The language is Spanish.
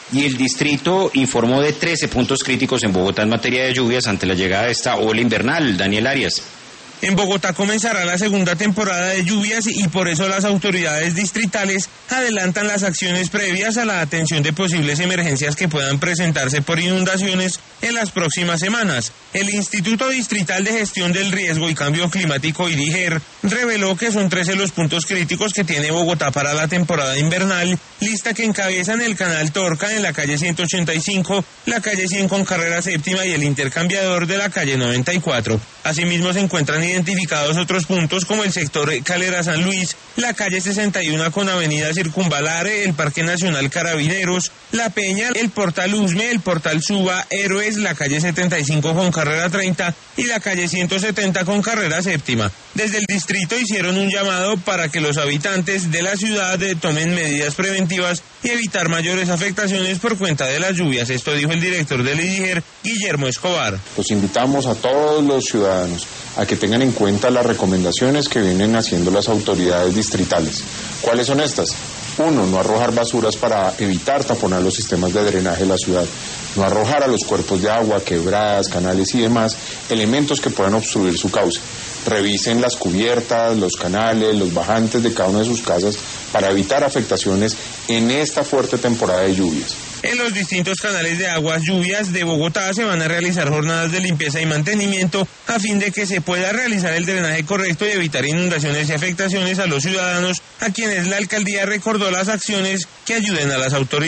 Y el distrito informó de 13 puntos críticos en Bogotá en materia de lluvias ante la llegada de esta ola invernal. Daniel Arias. En Bogotá comenzará la segunda temporada de lluvias y por eso las autoridades distritales adelantan las acciones previas a la atención de posibles emergencias que puedan presentarse por inundaciones en las próximas semanas. El Instituto Distrital de Gestión del Riesgo y Cambio Climático, IDIGER, reveló que son 13 los puntos críticos que tiene Bogotá para la temporada invernal, lista que encabezan el Canal Torca en la calle 185, la calle 100 con carrera séptima y el intercambiador de la calle 94. Asimismo se encuentran identificados otros puntos como el sector Calera San Luis, la calle 61 con avenida Circunvalar, el Parque Nacional Carabineros, La Peña, el Portal Usme, el Portal Suba, Héroes, la calle 75 con carrera 30 y la calle 170 con carrera séptima. Desde el distrito hicieron un llamado para que los habitantes de la ciudad tomen medidas preventivas y evitar mayores afectaciones por cuenta de las lluvias. Esto dijo el director del IDIGER, Guillermo Escobar. Los invitamos a todos los ciudadanos a que tengan en cuenta las recomendaciones que vienen haciendo las autoridades distritales. ¿Cuáles son estas? 1, no arrojar basuras para evitar taponar los sistemas de drenaje de la ciudad. No arrojar a los cuerpos de agua, quebradas, canales y demás elementos que puedan obstruir su cauce. Revisen las cubiertas, los canales, los bajantes de cada una de sus casas para evitar afectaciones en esta fuerte temporada de lluvias. En los distintos canales de aguas lluvias de Bogotá se van a realizar jornadas de limpieza y mantenimiento a fin de que se pueda realizar el drenaje correcto y evitar inundaciones y afectaciones a los ciudadanos, a quienes la alcaldía recordó las acciones que ayuden a las autoridades.